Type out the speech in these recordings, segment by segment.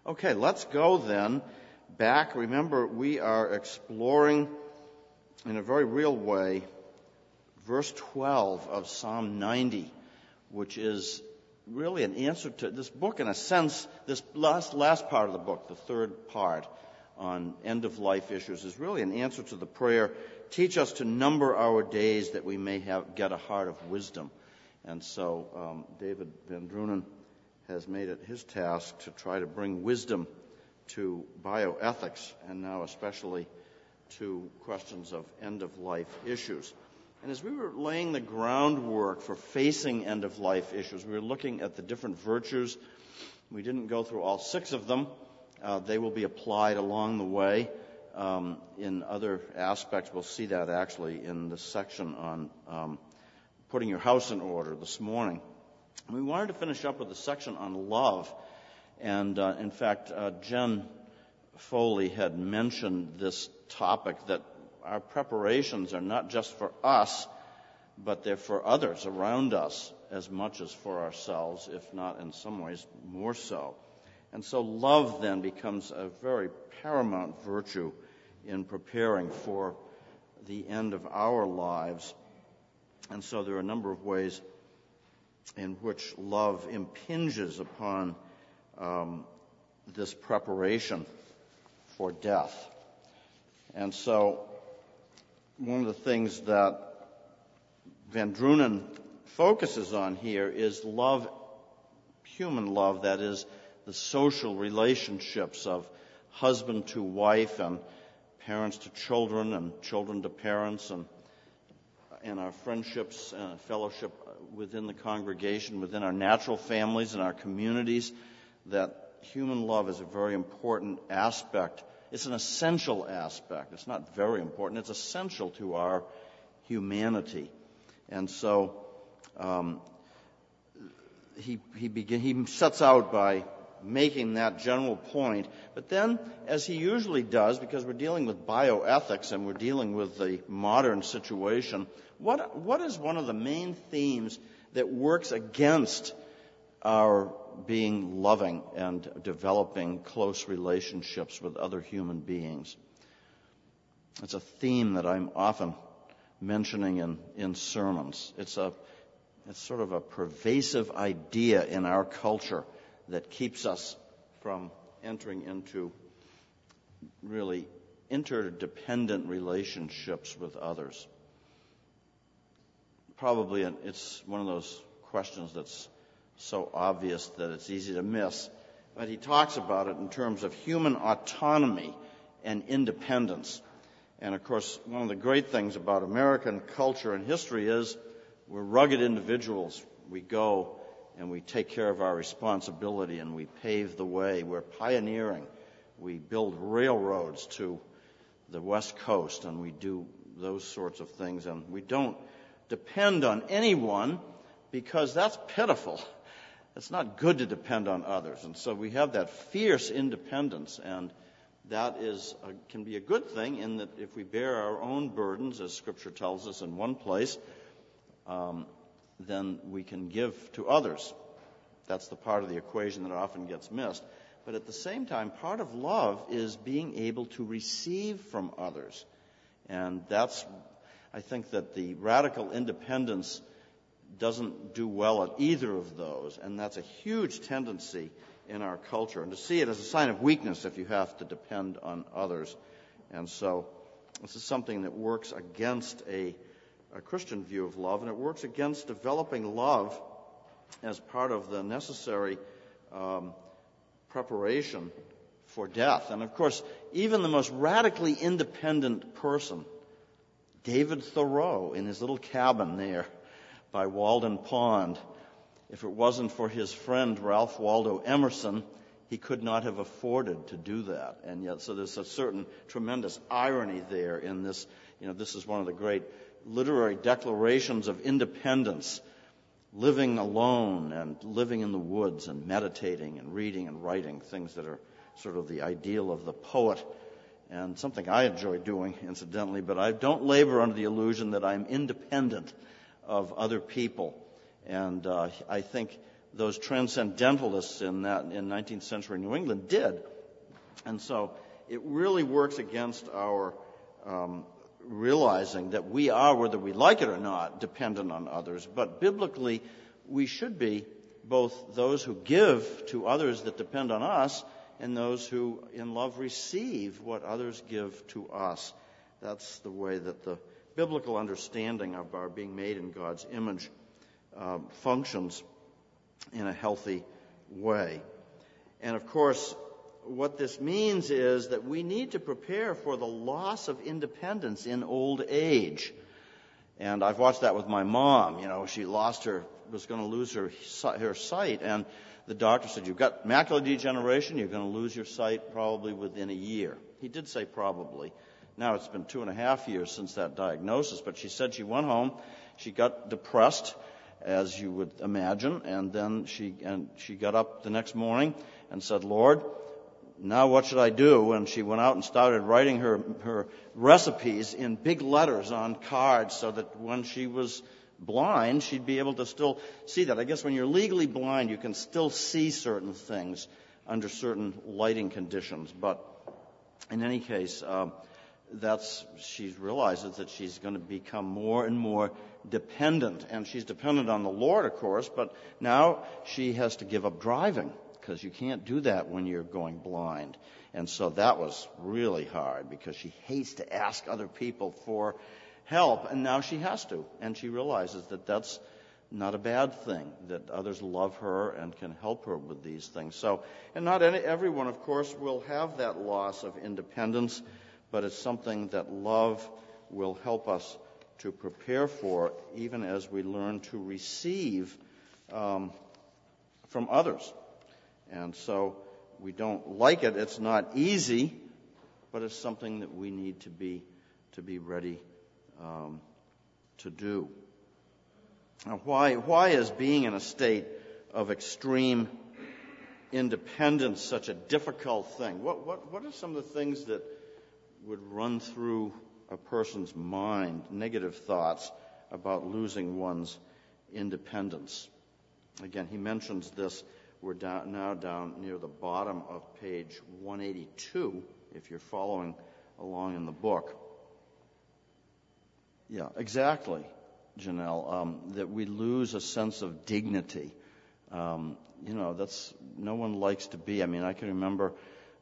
Okay, let's go then back. Remember, we are exploring in a very real way verse 12 of Psalm 90, which is really an answer to this book in a sense. This last part of the book, the third part on end-of-life issues, is really an answer to the prayer, teach us to number our days that we may get a heart of wisdom. And so David Van Drunen has made it his task to try to bring wisdom to bioethics, and now especially to questions of end-of-life issues. And as we were laying the groundwork for facing end-of-life issues, we were looking at the different virtues. We didn't go through all 6 of them. They will be applied along the way in other aspects. We'll see that actually in the section on putting your house in order this morning. We wanted to finish up with a section on love. And in fact, Jen Foley had mentioned this topic, that our preparations are not just for us, but they're for others around us as much as for ourselves, if not in some ways more so. And so love then becomes a very paramount virtue in preparing for the end of our lives. And so there are a number of ways in which love impinges upon this preparation for death. And so one of the things that Van Drunen focuses on here is love, human love, that is, the social relationships of husband to wife and parents to children and children to parents, and our friendships and fellowship within the congregation, within our natural families and our communities. That human love is a very important aspect. It's an essential aspect. It's not very important. It's essential to our humanity. And so he sets out by making that general point. But then, as he usually does, because we're dealing with bioethics and we're dealing with the modern situation, what is one of the main themes that works against our being loving and developing close relationships with other human beings? It's a theme that I'm often mentioning in sermons. It's sort of a pervasive idea in our culture that keeps us from entering into really interdependent relationships with others. Probably it's one of those questions that's so obvious that it's easy to miss. But he talks about it in terms of human autonomy and independence. And of course, one of the great things about American culture and history is we're rugged individuals. We go and we take care of our responsibility and we pave the way. We're pioneering. We build railroads to the West Coast and we do those sorts of things. And we don't depend on anyone because that's pitiful. It's not good to depend on others. And so we have that fierce independence, and that can be a good thing in that if we bear our own burdens, as Scripture tells us in one place, then we can give to others. That's the part of the equation that often gets missed. But at the same time, part of love is being able to receive from others. And I think that the radical independence doesn't do well at either of those, and that's a huge tendency in our culture, and to see it as a sign of weakness if you have to depend on others. And so this is something that works against a Christian view of love, and it works against developing love as part of the necessary preparation for death. And of course, even the most radically independent person, David Thoreau in his little cabin there by Walden Pond, if it wasn't for his friend Ralph Waldo Emerson, he could not have afforded to do that. And yet, so there's a certain tremendous irony there in this. This is one of the great literary declarations of independence, living alone and living in the woods and meditating and reading and writing, things that are sort of the ideal of the poet, and something I enjoy doing, incidentally, but I don't labor under the illusion that I'm independent of other people. And I think those transcendentalists in 19th century New England did. And so it really works against our realizing that we are, whether we like it or not, dependent on others. But biblically, we should be both those who give to others that depend on us and those who in love receive what others give to us. That's the way that the biblical understanding of our being made in God's image functions in a healthy way. And of course, what this means is that we need to prepare for the loss of independence in old age. And I've watched that with my mom. She was going to lose her sight, and the doctor said, "You've got macular degeneration, you're going to lose your sight probably within a year." He did say probably. Now it's been 2.5 years since that diagnosis, but she said she went home, she got depressed, as you would imagine, and then she got up the next morning and said, "Lord, now what should I do?" And she went out and started writing her recipes in big letters on cards so that when she was blind, she'd be able to still see that. I guess when you're legally blind, you can still see certain things under certain lighting conditions. But in any case, she realizes that she's going to become more and more dependent. And she's dependent on the Lord, of course, but now she has to give up driving, because you can't do that when you're going blind. And so that was really hard, because she hates to ask other people for help, and now she has to. And she realizes that that's not a bad thing, that others love her and can help her with these things. So, and not everyone, of course, will have that loss of independence, but it's something that love will help us to prepare for, even as we learn to receive from others. And so we don't like it. It's not easy, but it's something that we need to be ready to do. Now, why is being in a state of extreme independence such a difficult thing? What are some of the things that would run through a person's mind, negative thoughts about losing one's independence? Again, he mentions this. We're now down near the bottom of page 182, if you're following along in the book. Yeah, exactly, Janelle, that we lose a sense of dignity. That's, no one likes to be. I can remember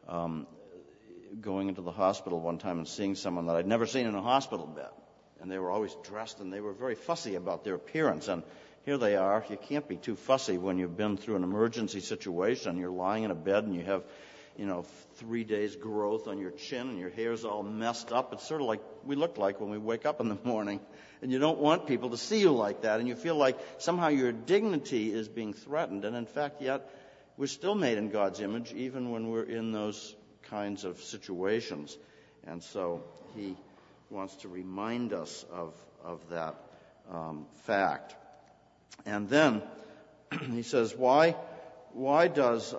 going into the hospital one time and seeing someone that I'd never seen in a hospital bed. And they were always dressed, and they were very fussy about their appearance. And here they are. You can't be too fussy when you've been through an emergency situation. You're lying in a bed and you have, 3 days growth on your chin and your hair's all messed up. It's sort of like we look like when we wake up in the morning. And you don't want people to see you like that. And you feel like somehow your dignity is being threatened. And in fact, yet, we're still made in God's image, even when we're in those kinds of situations. And so he wants to remind us of that fact. And then he says, why does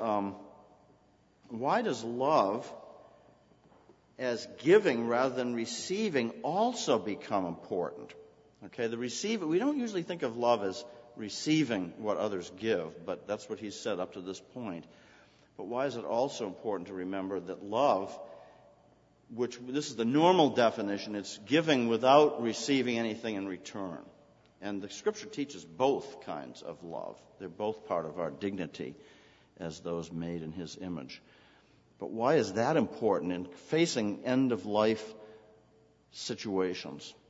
love as giving rather than receiving also become important? Okay, we don't usually think of love as receiving what others give, but that's what he's said up to this point. But why is it also important to remember that love, which this is the normal definition, it's giving without receiving anything in return. And the Scripture teaches both kinds of love. They're both part of our dignity as those made in His image. But why is that important in facing end-of-life situations?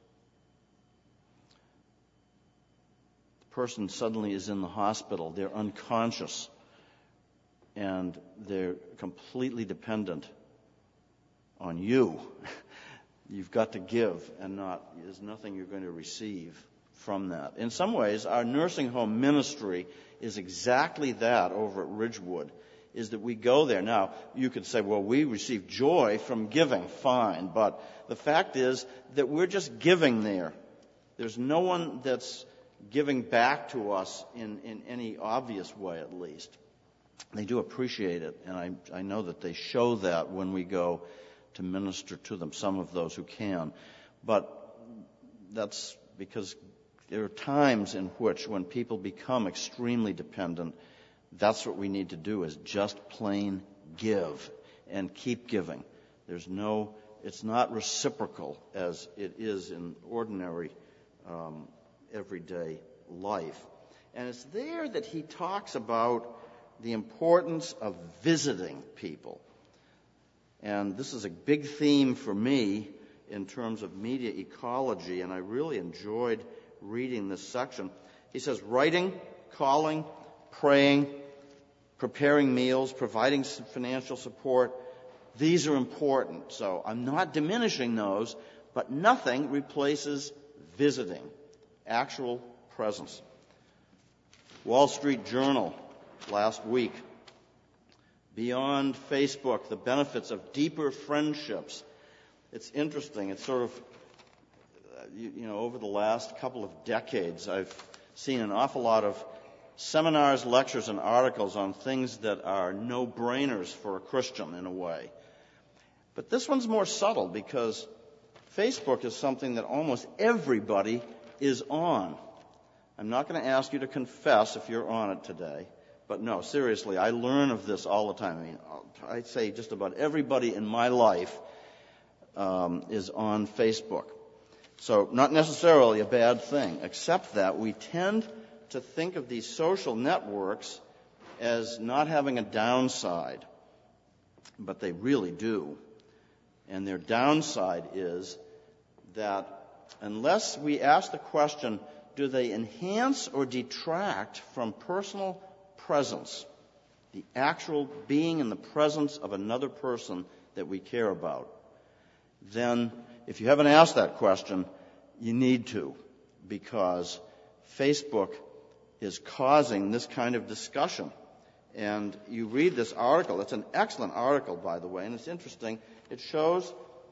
The person suddenly is in the hospital. They're unconscious. And they're completely dependent on you. You've got to give, and there's nothing you're going to receive from that. In some ways, our nursing home ministry is exactly that over at Ridgewood, is that we go there. Now, you could say, well, we receive joy from giving. Fine. But the fact is that we're just giving there. There's no one that's giving back to us in any obvious way, at least. They do appreciate it, and I know that they show that when we go to minister to them, some of those who can. But that's because There are times in which, when people become extremely dependent, that's what we need to do, is just plain give and keep giving. It's not reciprocal as it is in ordinary everyday life. And it's there that he talks about the importance of visiting people. And this is a big theme for me in terms of media ecology, and I really enjoyed reading this section. He says, writing, calling, praying, preparing meals, providing financial support, these are important. So I'm not diminishing those, but nothing replaces visiting, actual presence. Wall Street Journal last week, beyond Facebook, the benefits of deeper friendships. It's interesting. It's sort of, over the last couple of decades, I've seen an awful lot of seminars, lectures, and articles on things that are no-brainers for a Christian in a way. But this one's more subtle because Facebook is something that almost everybody is on. I'm not going to ask you to confess if you're on it today. But no, seriously, I learn of this all the time. I mean, I'd say just about everybody in my life is on Facebook. So not necessarily a bad thing, except that we tend to think of these social networks as not having a downside. But they really do. And their downside is that unless we ask the question, do they enhance or detract from personal presence, the actual being in the presence of another person that we care about, then if you haven't asked that question, you need to, because Facebook is causing this kind of discussion. And you read this article. It's an excellent article, by the way, and it's interesting. It shows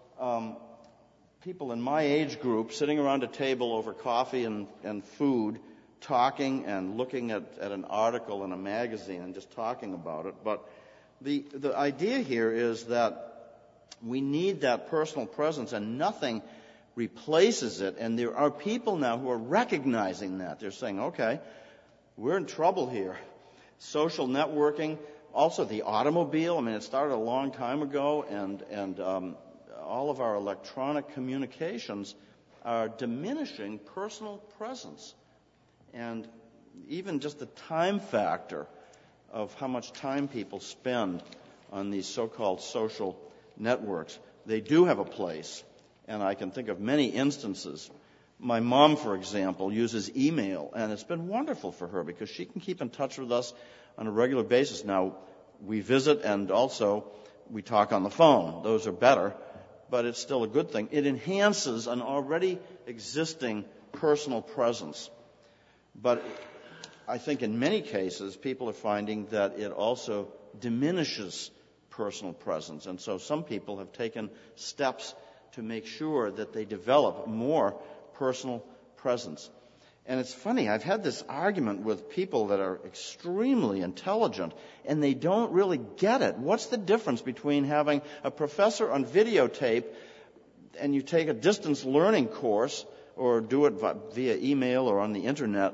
people in my age group sitting around a table over coffee and food, talking and looking at an article in a magazine and just talking about it. But the idea here is that we need that personal presence, and nothing replaces it. And there are people now who are recognizing that. They're saying, okay, we're in trouble here. Social networking, also the automobile. I mean, it started a long time ago, and all of our electronic communications are diminishing personal presence. And even just the time factor of how much time people spend on these so-called social networks, they do have a place. And I can think of many instances. My mom, for example, uses email, and it's been wonderful for her because she can keep in touch with us on a regular basis. Now, we visit and also we talk on the phone. Those are better, but it's still a good thing. It enhances an already existing personal presence. But I think in many cases, people are finding that it also diminishes personal presence. And so some people have taken steps to make sure that they develop more personal presence. And it's funny, I've had this argument with people that are extremely intelligent, and they don't really get it. What's the difference between having a professor on videotape and you take a distance learning course or do it via email or on the internet,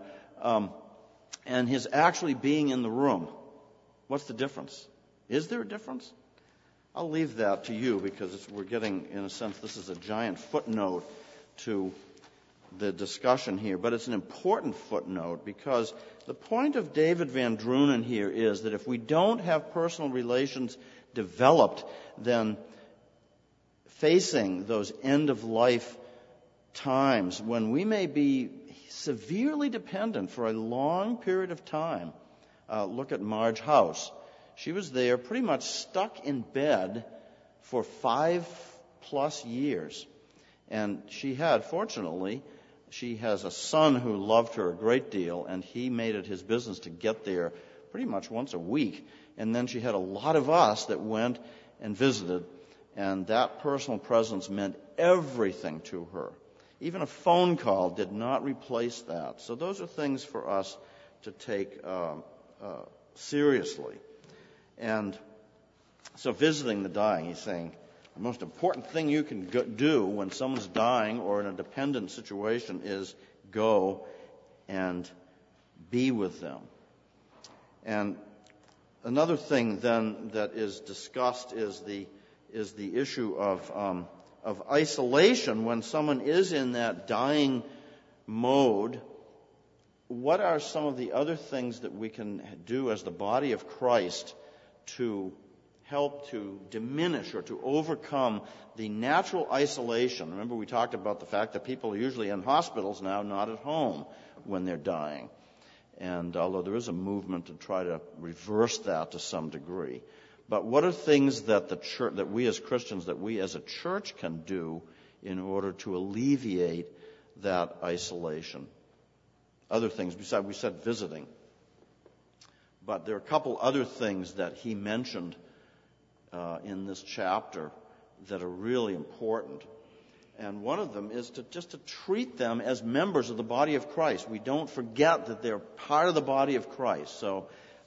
and his actually being in the room? What's the difference? Is there a difference? I'll leave that to you because we're getting, in a sense, this is a giant footnote to the discussion here. But it's an important footnote because the point of David Van Drunen here is that if we don't have personal relations developed, then facing those end-of-life times when we may be severely dependent for a long period of time. Look at Marge House. She was there pretty much stuck in bed for 5+ years. And fortunately, she has a son who loved her a great deal, and he made it his business to get there pretty much once a week. And then she had a lot of us that went and visited, and that personal presence meant everything to her. Even a phone call did not replace that. So those are things for us to take seriously. And so visiting the dying, he's saying, the most important thing you can do when someone's dying or in a dependent situation is go and be with them. And another thing then that is discussed is the issue of isolation when someone is in that dying mode. What are some of the other things that we can do as the body of Christ to help to diminish or to overcome the natural isolation? Remember, we talked about the fact that people are usually in hospitals now, not at home when they're dying. And although there is a movement to try to reverse that to some degree. But what are things that the church, that we as Christians, that we as a church can do in order to alleviate that isolation? Other things, besides, we said visiting. But there are a couple other things that he mentioned in this chapter that are really important. And one of them is to treat them as members of the body of Christ. We don't forget that they're part of the body of Christ. So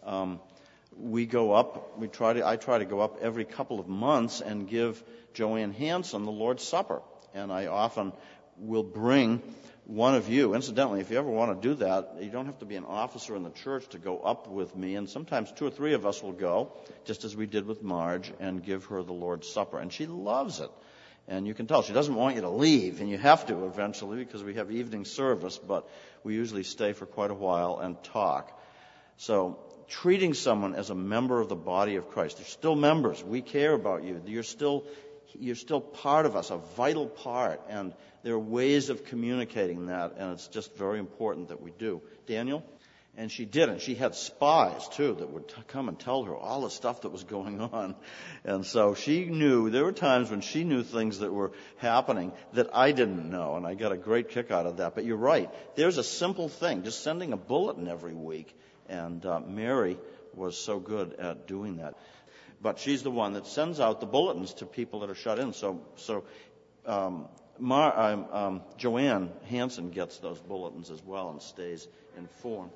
we go up. I try to go up every couple of months and give Joanne Hanson the Lord's Supper. And I often will bring one of you. Incidentally, if you ever want to do that, you don't have to be an officer in the church to go up with me. And sometimes 2 or 3 of us will go, just as we did with Marge, and give her the Lord's Supper. And she loves it. And you can tell she doesn't want you to leave, and you have to eventually because we have evening service, but we usually stay for quite a while and talk. So treating someone as a member of the body of Christ. They're still members. We care about you. You're still part of us, a vital part, and there are ways of communicating that, and it's just very important that we do. Daniel? And she did, and she had spies, too, that would come and tell her all the stuff that was going on. And so she knew, there were times when she knew things that were happening that I didn't know, and I got a great kick out of that. But you're right, there's a simple thing, just sending a bulletin every week, and Mary was so good at doing that. But she's the one that sends out the bulletins to people that are shut in. Joanne Hanson gets those bulletins as well and stays informed.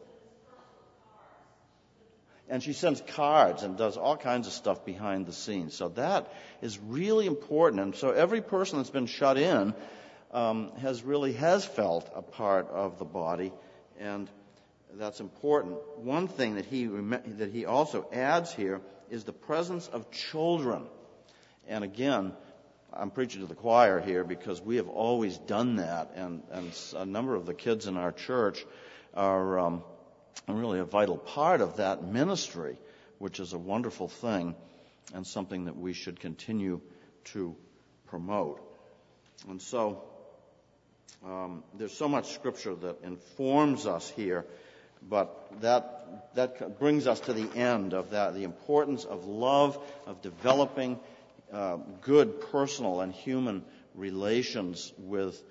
And she sends cards and does all kinds of stuff behind the scenes. So that is really important. And so every person that's been shut in has felt a part of the body, and that's important. One thing that he also adds here is the presence of children. And again, I'm preaching to the choir here because we have always done that, and a number of the kids in our church are really a vital part of that ministry, which is a wonderful thing and something that we should continue to promote. And so there's so much Scripture that informs us here, but that brings us to the end of that, the importance of love, of developing good personal and human relations with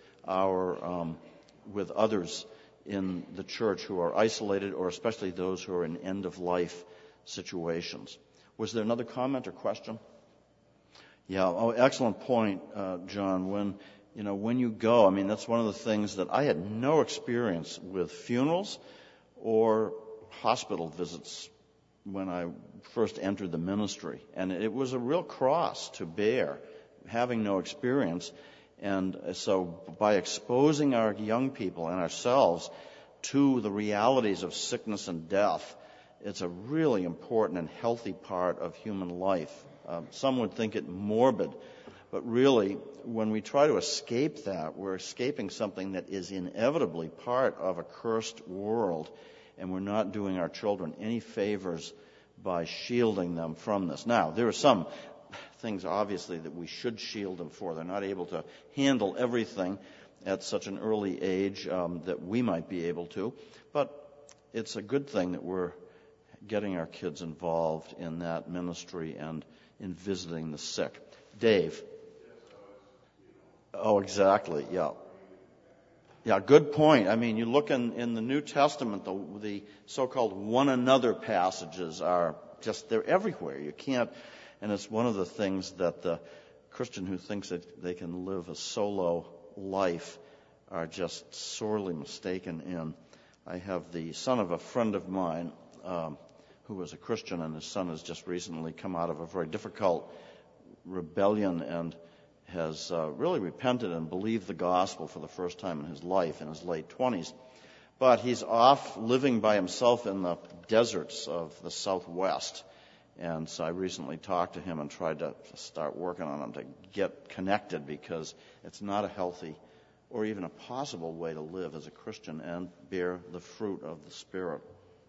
others in the church who are isolated, or especially those who are in end-of-life situations. Was there another comment or question? Yeah, excellent point, John. When you go, I mean, that's one of the things that I had no experience with funerals or hospital visits when I first entered the ministry. And it was a real cross to bear, having no experience. And so by exposing our young people and ourselves to the realities of sickness and death, it's a really important and healthy part of human life. Some would think it morbid, but really, when we try to escape that, we're escaping something that is inevitably part of a cursed world, and we're not doing our children any favors by shielding them from this. Now, there are some things, obviously, that we should shield them for. They're not able to handle everything at such an early age that we might be able to. But it's a good thing that we're getting our kids involved in that ministry and in visiting the sick. Dave? Oh, exactly, yeah. Yeah, good point. I mean, you look in the New Testament, the so-called one another passages are just, they're everywhere. You can't, and it's one of the things that the Christian who thinks that they can live a solo life are just sorely mistaken in. I have the son of a friend of mine who was a Christian, and his son has just recently come out of a very difficult rebellion and has really repented and believed the gospel for the first time in his life in his late 20s. But he's off living by himself in the deserts of the Southwest. And so I recently talked to him and tried to start working on him to get connected, because it's not a healthy or even a possible way to live as a Christian and bear the fruit of the Spirit.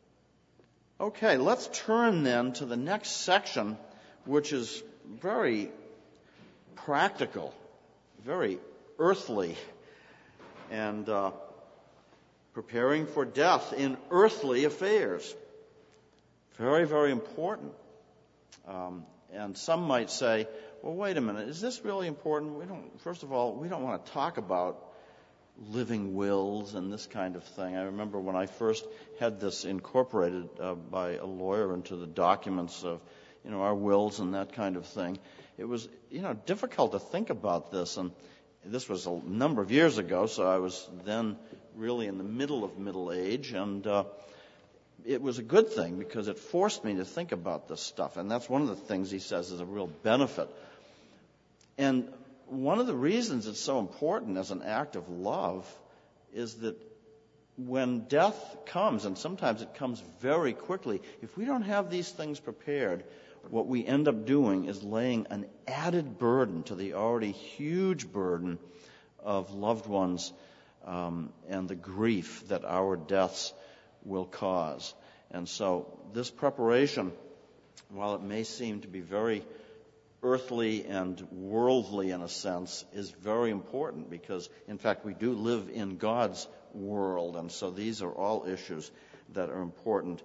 Okay, let's turn then to the next section, which is very practical, very earthly, and preparing for death in earthly affairs. Very, very important. And some might say, well, wait a minute, is this really important? First of all, we don't want to talk about living wills and this kind of thing. I remember when I first had this incorporated by a lawyer into the documents of, our wills and that kind of thing. It was, difficult to think about this, and this was a number of years ago, so I was then really in the middle of middle age, and it was a good thing because it forced me to think about this stuff, and that's one of the things he says is a real benefit. And one of the reasons it's so important as an act of love is that when death comes, and sometimes it comes very quickly, if we don't have these things prepared, what we end up doing is laying an added burden to the already huge burden of loved ones and the grief that our deaths will cause. And so this preparation, while it may seem to be very earthly and worldly in a sense, is very important because, in fact, we do live in God's world, and so these are all issues that are important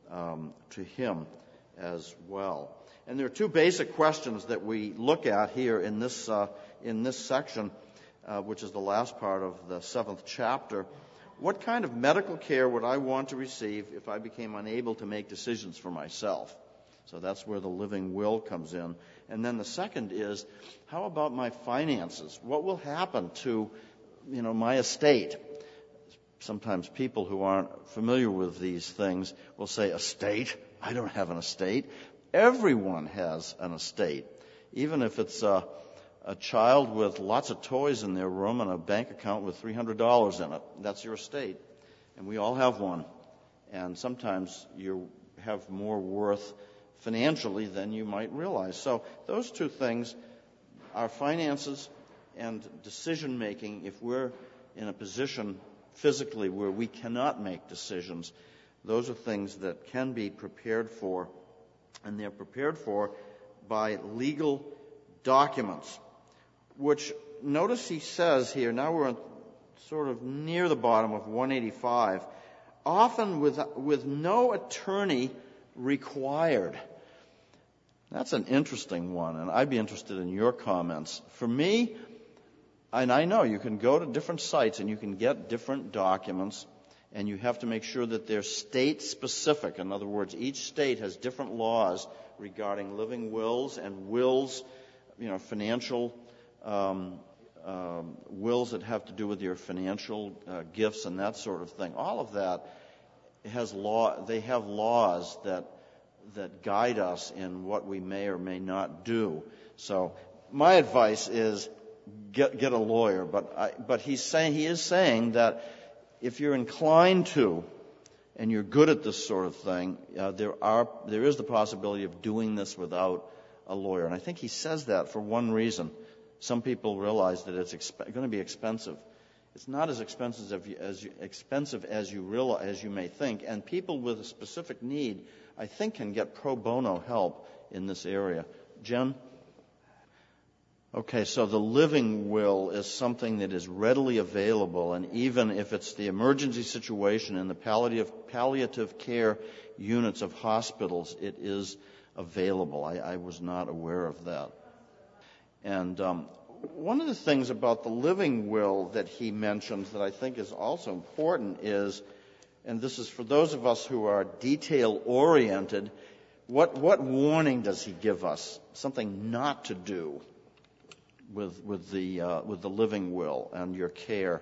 to Him as well. And there are two basic questions that we look at here in this section, which is the last part of the 7th chapter. What kind of medical care would I want to receive if I became unable to make decisions for myself? So that's where the living will comes in. And then the second is, how about my finances? What will happen to, my estate? Sometimes people who aren't familiar with these things will say, estate? I don't have an estate. Everyone has an estate. Even if it's a child with lots of toys in their room and a bank account with $300 in it, that's your estate. And we all have one. And sometimes you have more worth financially than you might realize. So those two things, our finances and decision making, if we're in a position physically where we cannot make decisions, those are things that can be prepared for, and they're prepared for by legal documents, which, notice he says here, now we're sort of near the bottom of 185, often with no attorney required. That's an interesting one, and I'd be interested in your comments. For me, and I know you can go to different sites and you can get different documents, and you have to make sure that they're state-specific. In other words, each state has different laws regarding living wills and wills, financial wills that have to do with your financial gifts and that sort of thing. All of that has law. They have laws that guide us in what we may or may not do. So my advice is get a lawyer. But he is saying that if you're inclined to, and you're good at this sort of thing, there is the possibility of doing this without a lawyer. And I think he says that for one reason. Some people realize that it's going to be expensive. It's not as expensive as you may think. And people with a specific need, I think, can get pro bono help in this area. Jen? Okay, so the living will is something that is readily available, and even if it's the emergency situation in the palliative care units of hospitals, it is available. I was not aware of that. And one of the things about the living will that he mentions that I think is also important is, and this is for those of us who are detail-oriented, what warning does he give us? Something not to do with the living will and your care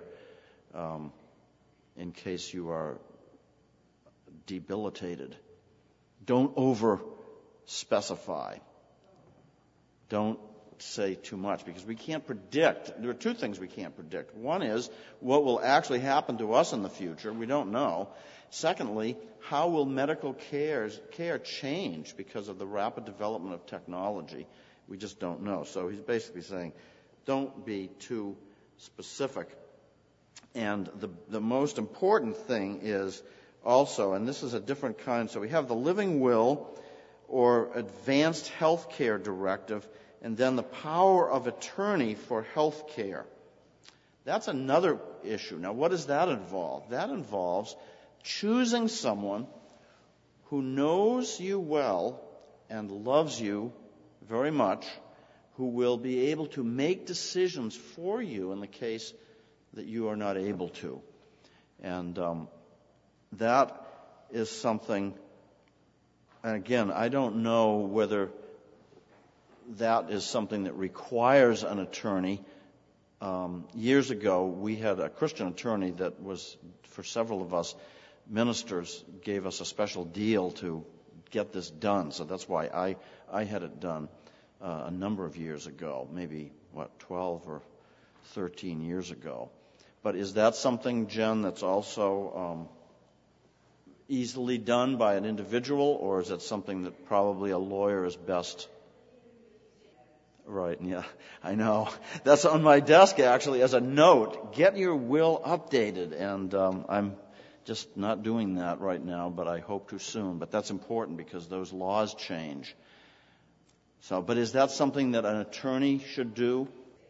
in case you are debilitated. Don't over-specify. Don't say too much because we can't predict. There are two things we can't predict. One is what will actually happen to us in the future. We don't know. Secondly, how will medical care change because of the rapid development of technology? We just don't know. So he's basically saying, don't be too specific. And the most important thing is also, and this is a different kind, so we have the living will or advanced health care directive, and then the power of attorney for health care. That's another issue. Now, what does that involve? That involves choosing someone who knows you well and loves you very much, who will be able to make decisions for you in the case that you are not able to. And that is something, and again, I don't know whether that is something that requires an attorney. Years ago, we had a Christian attorney that was, for several of us ministers, gave us a special deal to get this done. So that's why I had it done a number of years ago, maybe, 12 or 13 years ago. But is that something, Jen, that's also easily done by an individual, or is it something that probably a lawyer is best? Right, yeah, I know. That's on my desk, actually, as a note. Get your will updated, and I'm just not doing that right now, but I hope to soon. But that's important because those laws change. So, but is that something that an attorney should do?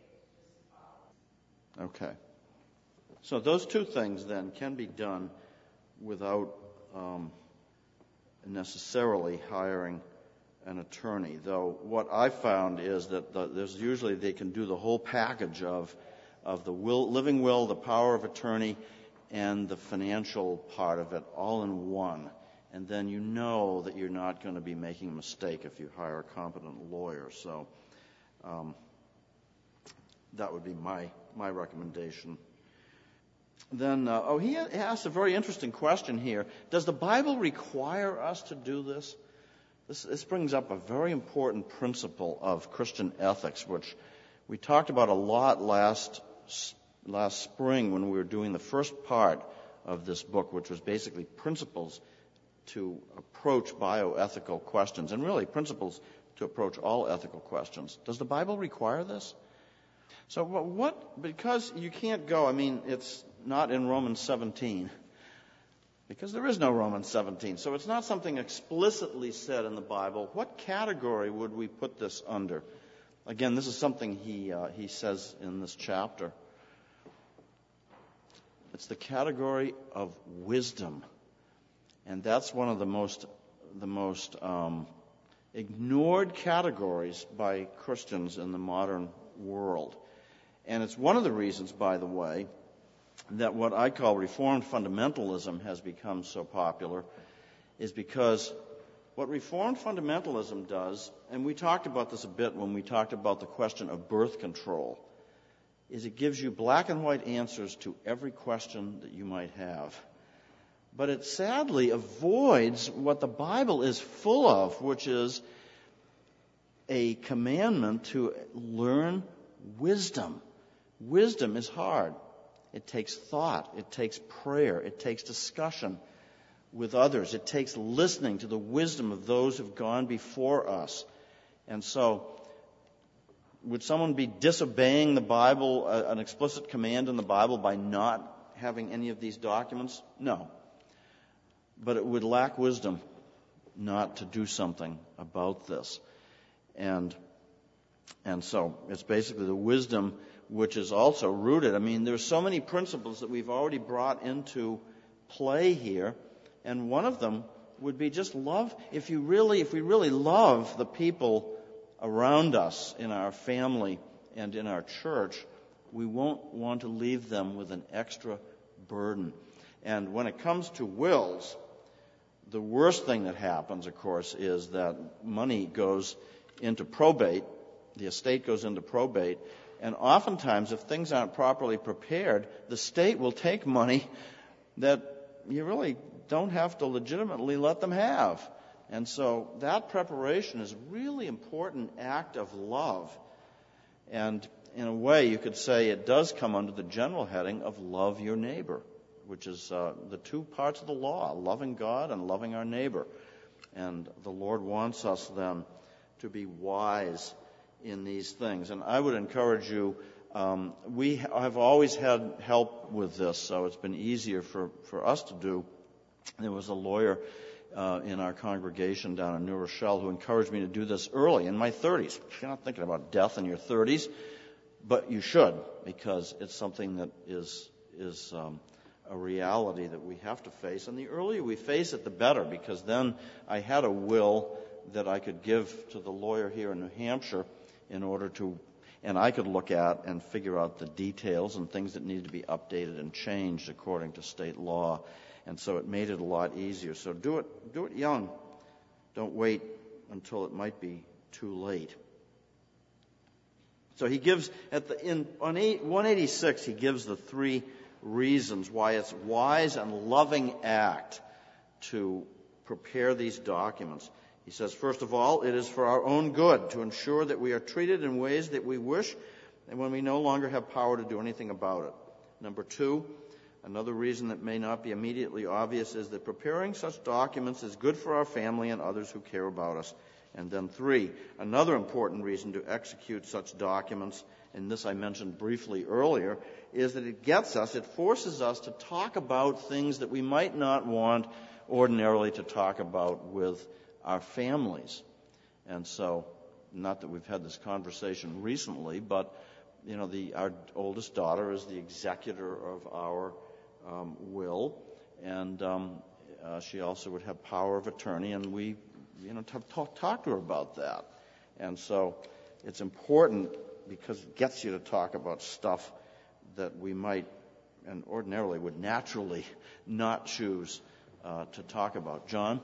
Okay. So those two things, then, can be done without necessarily hiring an attorney, though what I found is that there's usually they can do the whole package of the living will, the power of attorney, and the financial part of it all in one. And then you know that you're not going to be making a mistake if you hire a competent lawyer. So that would be my recommendation. Then, he asked a very interesting question here. Does the Bible require us to do this? This brings up a very important principle of Christian ethics, which we talked about a lot last spring when we were doing the first part of this book, which was basically principles to approach bioethical questions, and really principles to approach all ethical questions. Does the Bible require this? So because you can't go, it's not in Romans 17, because there is no Romans 17. So it's not something explicitly said in the Bible. What category would we put this under? Again, this is something he says in this chapter. It's the category of wisdom. And that's one of the most ignored categories by Christians in the modern world. And it's one of the reasons, by the way, that what I call Reformed fundamentalism has become so popular, is because what Reformed fundamentalism does, and we talked about this a bit when we talked about the question of birth control, is it gives you black and white answers to every question that you might have. But it sadly avoids what the Bible is full of, which is a commandment to learn wisdom. Wisdom is hard. It takes thought. It takes prayer. It takes discussion with others. It takes listening to the wisdom of those who have gone before us. And so, would someone be disobeying the Bible, an explicit command in the Bible, by not having any of these documents? No. But it would lack wisdom not to do something about this. And so it's basically the wisdom which is also rooted. There's so many principles that we've already brought into play here, and one of them would be just love. If we really love the people around us in our family and in our church, we won't want to leave them with an extra burden. And when it comes to wills, the worst thing that happens, of course, is that money goes into probate, the estate goes into probate, and oftentimes, if things aren't properly prepared, the state will take money that you really don't have to legitimately let them have. And so that preparation is a really important act of love And in a way, you could say it does come under the general heading of love your neighbor, which is the two parts of the law, loving God and loving our neighbor. And the Lord wants us then to be wise in these things. And I would encourage you, we have always had help with this, so it's been easier for us to do. There was a lawyer in our congregation down in New Rochelle who encouraged me to do this early, in my 30s. You're not thinking about death in your 30s, but you should, because it's something that is a reality that we have to face. And the earlier we face it, the better, because then I had a will that I could give to the lawyer here in New Hampshire in order to, and I could look at and figure out the details and things that needed to be updated and changed according to state law. And so it made it a lot easier. So do it young. Don't wait until it might be too late. So he gives on 186 he gives the three reasons why it's wise and loving act to prepare these documents. He says, first of all, it is for our own good, to ensure that we are treated in ways that we wish and when we no longer have power to do anything about it. Number two, another reason that may not be immediately obvious is that preparing such documents is good for our family and others who care about us. And then three, another important reason to execute such documents, and this I mentioned briefly earlier, is that it forces us to talk about things that we might not want ordinarily to talk about with our families. And so, not that we've had this conversation recently, but our oldest daughter is the executor of our will, and she also would have power of attorney, and we talk to her about that. And so it's important because it gets you to talk about stuff that we might and ordinarily would naturally not choose to talk about. John?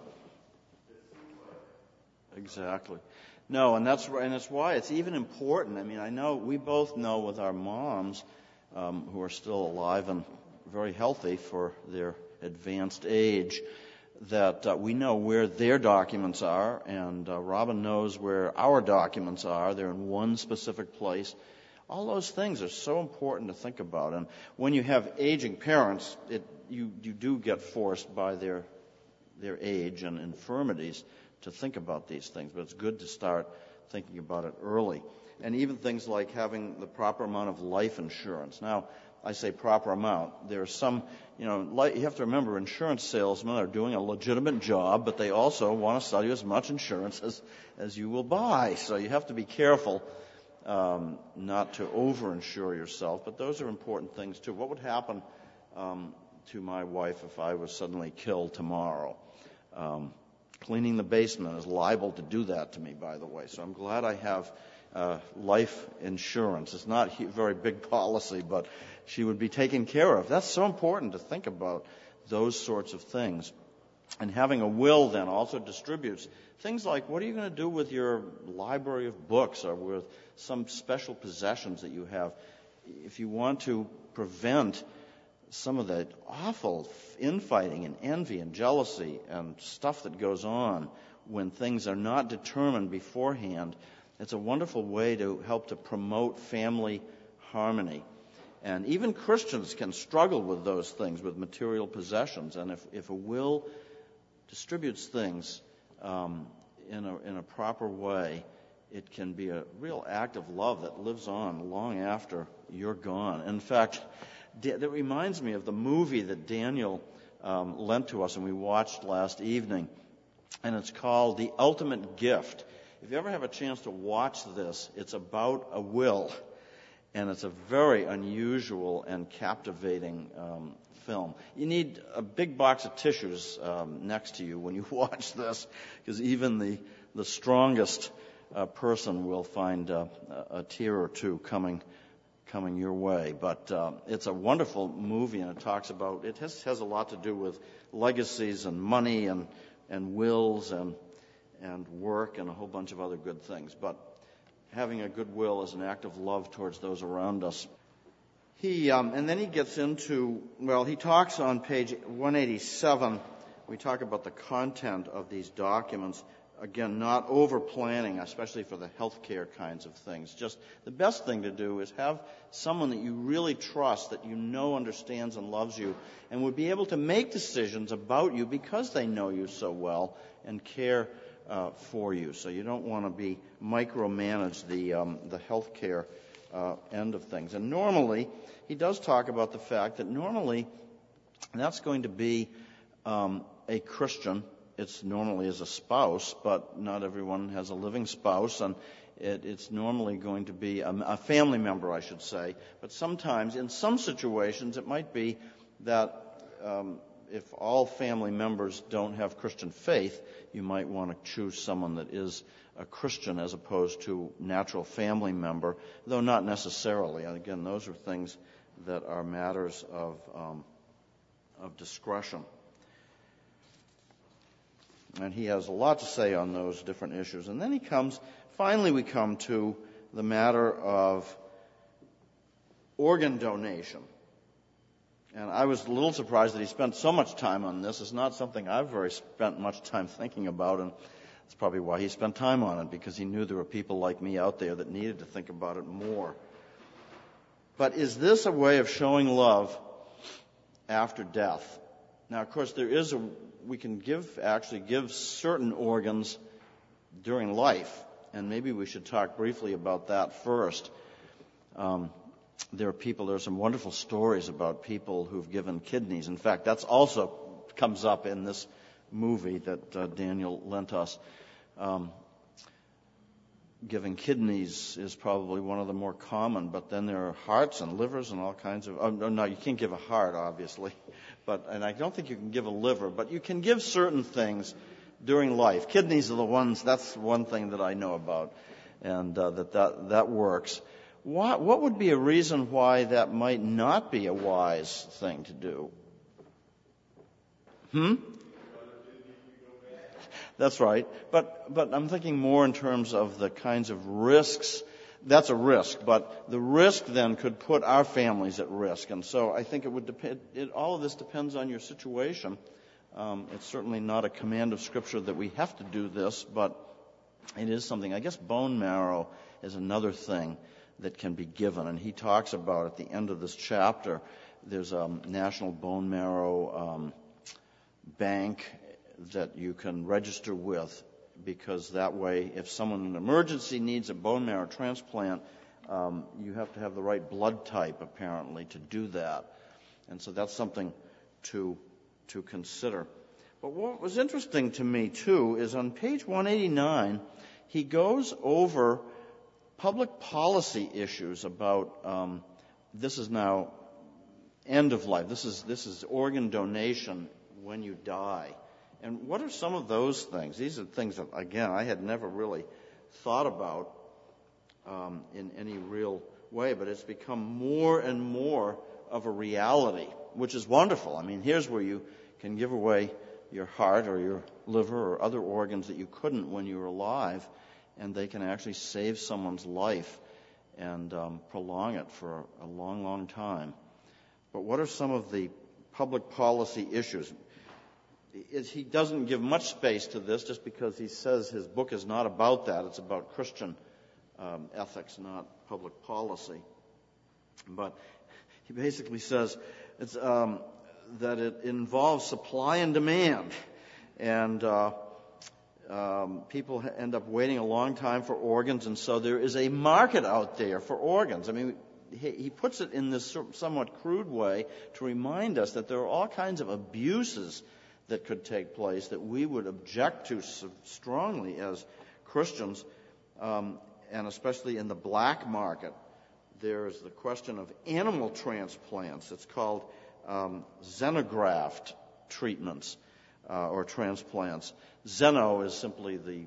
Exactly. No, and that's why it's even important. I mean, I know we both know with our moms who are still alive and very healthy for their advanced age, that we know where their documents are, and Robin knows where our documents are. They're in one specific place. All those things are so important to think about. And when you have aging parents, you do get forced by their age and infirmities to think about these things. But it's good to start thinking about it early. And even things like having the proper amount of life insurance. Now, I say proper amount. There's some, you have to remember insurance salesmen are doing a legitimate job, but they also want to sell you as much insurance as you will buy. So you have to be careful not to over-insure yourself. But those are important things, too. What would happen to my wife if I was suddenly killed tomorrow? Cleaning the basement is liable to do that to me, by the way. So I'm glad I have life insurance. It's not a very big policy, but she would be taken care of. That's so important to think about those sorts of things. And having a will then also distributes things like, what are you going to do with your library of books or with some special possessions that you have? If you want to prevent some of the awful infighting and envy and jealousy and stuff that goes on when things are not determined beforehand, it's a wonderful way to help to promote family harmony. And even Christians can struggle with those things, with material possessions. And if a will distributes things in a proper way, it can be a real act of love that lives on long after you're gone. In fact, that reminds me of the movie that Daniel lent to us and we watched last evening, and it's called The Ultimate Gift. If you ever have a chance to watch this, it's about a will, and it's a very unusual and captivating film. You need a big box of tissues next to you when you watch this, because even the strongest person will find a tear or two coming your way. But it's a wonderful movie, and it has a lot to do with legacies and money and wills and work and a whole bunch of other good things. But having a good will is an act of love towards those around us. And then he gets into, he talks on page 187, we talk about the content of these documents. again, not over-planning, especially for the healthcare kinds of things. Just the best thing to do is have someone that you really trust, that you know understands and loves you, and would be able to make decisions about you because they know you so well and care for you. So you don't want to be micromanage the healthcare end of things. And normally, he does talk about the fact that normally that's going to be a Christian. It's normally as a spouse, but not everyone has a living spouse, and it's normally going to be a family member, I should say. But sometimes, in some situations, it might be that if all family members don't have Christian faith, you might want to choose someone that is a Christian as opposed to natural family member, though not necessarily. And again, those are things that are matters of discretion. And he has a lot to say on those different issues. And then finally we come to the matter of organ donation. And I was a little surprised that he spent so much time on this. It's not something I've spent much time thinking about, and that's probably why he spent time on it, because he knew there were people like me out there that needed to think about it more. But is this a way of showing love after death? Now, of course, we can actually give certain organs during life, and maybe we should talk briefly about that first. There are some wonderful stories about people who've given kidneys. In fact, that's also comes up in this movie that Daniel lent us. Giving kidneys is probably one of the more common, but then there are hearts and livers and all kinds of... no, you can't give a heart, obviously, and I don't think you can give a liver, but you can give certain things during life. Kidneys are the ones, that's one thing that I know about, and that works. What would be a reason why that might not be a wise thing to do? That's right. But I'm thinking more in terms of the kinds of risks. That's a risk, but the risk then could put our families at risk. And so I think it would depend. All of this depends on your situation. It's certainly not a command of Scripture that we have to do this, but it is something. I guess bone marrow is another thing that can be given. And he talks about at the end of this chapter, there's a National Bone Marrow Bank that you can register with, because that way, if someone in an emergency needs a bone marrow transplant, you have to have the right blood type, apparently, to do that. And so that's something to consider. But what was interesting to me, too, is on page 189, he goes over public policy issues about, this is now end of life. This is organ donation when you die. And what are some of those things? These are things that, again, I had never really thought about in any real way, but it's become more and more of a reality, which is wonderful. I mean, here's where you can give away your heart or your liver or other organs that you couldn't when you were alive, and they can actually save someone's life and prolong it for a long, long time. But what are some of the public policy issues? He doesn't give much space to this just because he says his book is not about that. It's about Christian ethics, not public policy. But he basically says that it involves supply and demand. And people end up waiting a long time for organs, and so there is a market out there for organs. I mean, he puts it in this somewhat crude way to remind us that there are all kinds of abuses that could take place that we would object to strongly as Christians, and especially in the black market. There's the question of animal transplants. It's called xenograft treatments or transplants. Xeno is simply the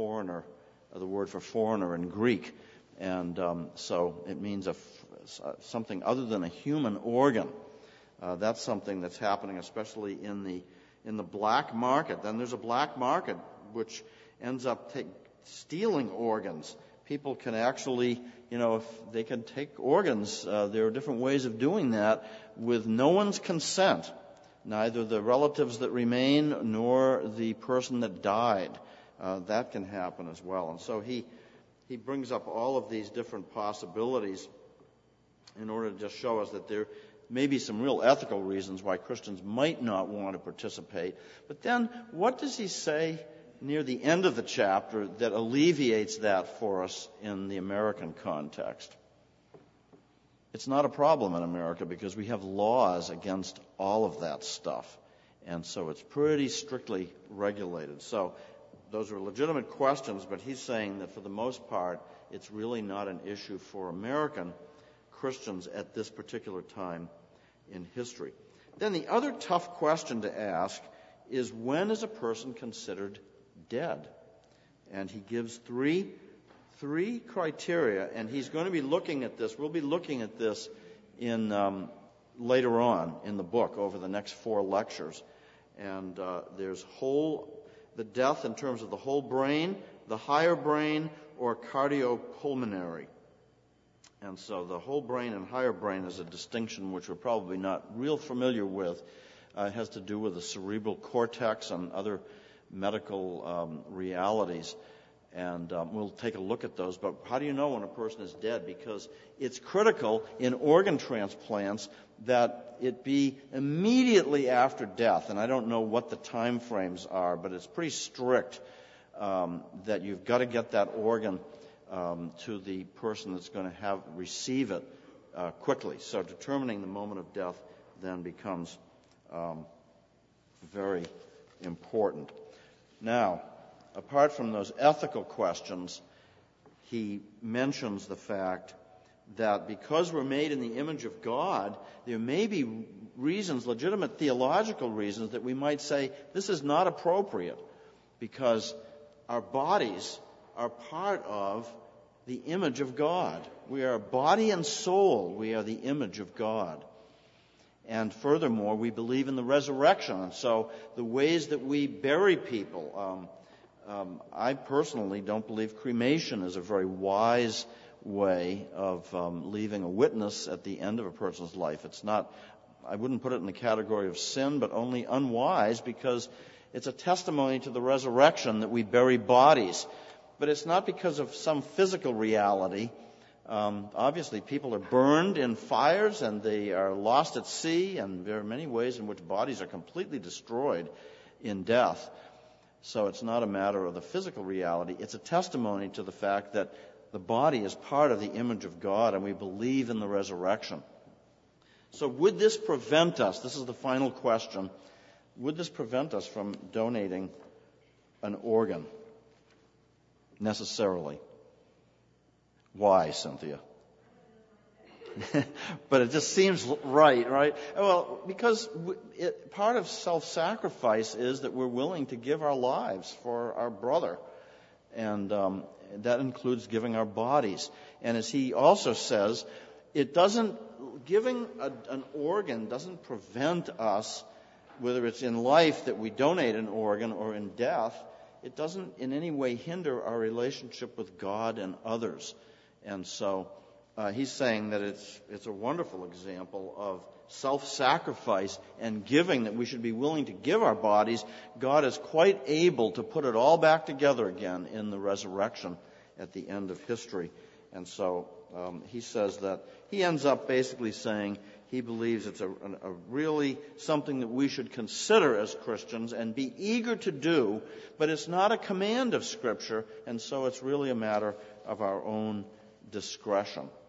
word for foreigner in Greek, and so it means something other than a human organ. That's something that's happening, especially in the black market. Then there's a black market which ends up stealing organs. People can actually, if they can take organs, there are different ways of doing that with no one's consent, neither the relatives that remain nor the person that died. that can happen as well. And so he brings up all of these different possibilities in order to just show us that there may be some real ethical reasons why Christians might not want to participate. But then, what does he say near the end of the chapter that alleviates that for us in the American context? It's not a problem in America because we have laws against all of that stuff. And so it's pretty strictly regulated. So those are legitimate questions, but he's saying that for the most part, it's really not an issue for American Christians at this particular time in history. Then the other tough question to ask is, when is a person considered dead? And he gives three criteria, and he's going to be looking at this. We'll be looking at this in later on in the book over the next 4 lectures. And there's the death in terms of the whole brain, the higher brain, or cardiopulmonary. And so the whole brain and higher brain is a distinction which we're probably not real familiar with. It has to do with the cerebral cortex and other medical realities. And we'll take a look at those. But how do you know when a person is dead? Because it's critical in organ transplants that it be immediately after death. And I don't know what the time frames are, but it's pretty strict that you've got to get that organ to the person that's going to receive it quickly. So determining the moment of death then becomes very important. Now, apart from those ethical questions, he mentions the fact that because we're made in the image of God, there may be reasons, legitimate theological reasons, that we might say this is not appropriate because our bodies are part of the image of God. We are body and soul. We are the image of God. And furthermore, we believe in the resurrection. And so the ways that we bury people, I personally don't believe cremation is a very wise way of leaving a witness at the end of a person's life. It's not, I wouldn't put it in the category of sin, but only unwise, because it's a testimony to the resurrection that we bury bodies. But it's not because of some physical reality. Obviously, people are burned in fires and they are lost at sea, and there are many ways in which bodies are completely destroyed in death. So it's not a matter of the physical reality. It's a testimony to the fact that the body is part of the image of God, and we believe in the resurrection. So would this prevent us, this is the final question, would this prevent us from donating an organ necessarily? Why, Cynthia? But it just seems right? Well, because part of self-sacrifice is that we're willing to give our lives for our brother. And that includes giving our bodies. And as he also says, giving an organ doesn't prevent us, whether it's in life that we donate an organ or in death, it doesn't in any way hinder our relationship with God and others. And so he's saying that it's a wonderful example of self-sacrifice and giving, that we should be willing to give our bodies. God is quite able to put it all back together again in the resurrection at the end of history. And so he says that he ends up basically saying he believes it's a really something that we should consider as Christians and be eager to do, but it's not a command of Scripture, and so it's really a matter of our own discretion.